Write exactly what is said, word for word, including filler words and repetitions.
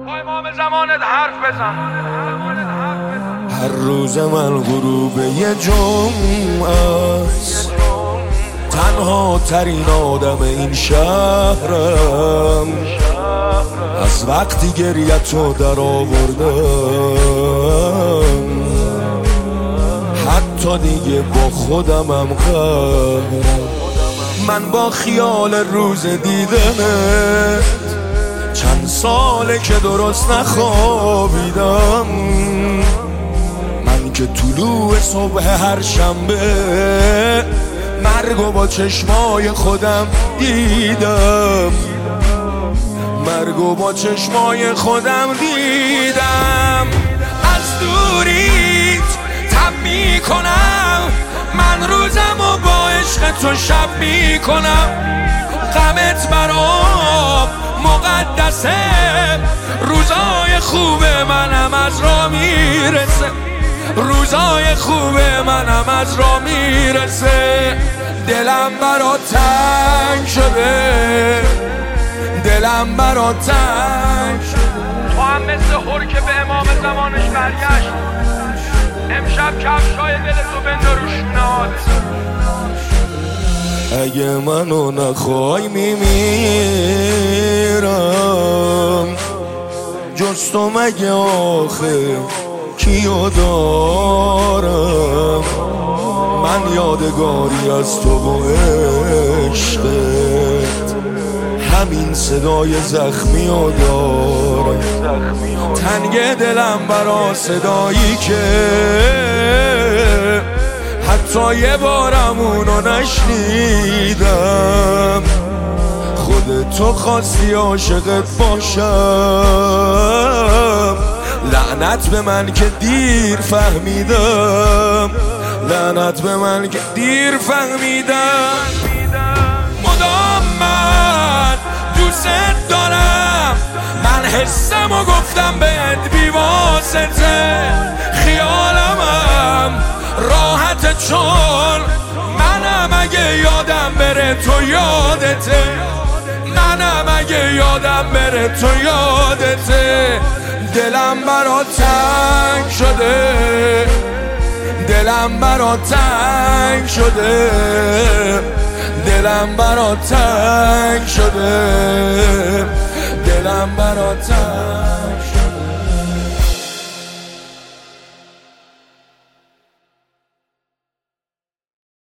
با امام زمانت حرف بزن. هر روز من غروب یه جمعه است، تنها ترین آدم این شهرم. از وقتی گریتو در آوردم حتی دیگه با خودمم قهرم. من با خیال روز دیدنت چند ساله که درست نخوابیدم. من که طلوع صبح هر شنبه مرگو با چشمای خودم دیدم. مرگو با چشمای خودم دیدم. از دوریت تب میکنم، من روزمو با عشق تو شب میکنم. غمت برام مقدسه، روزای خوب منم از را میرسه. روزای خوب منم از را میرسه. دلم برا تنگ شده، دلم برا تنگ شده. تو هم مثل هر که به امام زمانش برگشت، امشب کفشای دل تو بندار رو شونه‌هات. اگه منو نخوای میمیرم، جز تو مگه آخه کیو دارم؟ من یادگاری از تو و عشقت، همین صدای زخمی و دارم. تنگ دلم برا صدایی که حتی یه بارم اونو نشنیدم. خودتو خواستی عاشقت باشم، لعنت به من که دیر فهمیدم. لعنت به من که دیر فهمیدم. مدام من دوست دارم، من حسم و گفتم بهت بیواسطه. خیالمم راحته چون منم اگه یادم بره تو یادته. منم اگه یادم بره تو یادته. دلم برا تنگ شده، دلم برا تنگ شده. دلم برا تنگ شده، دلم برا تنگ شده.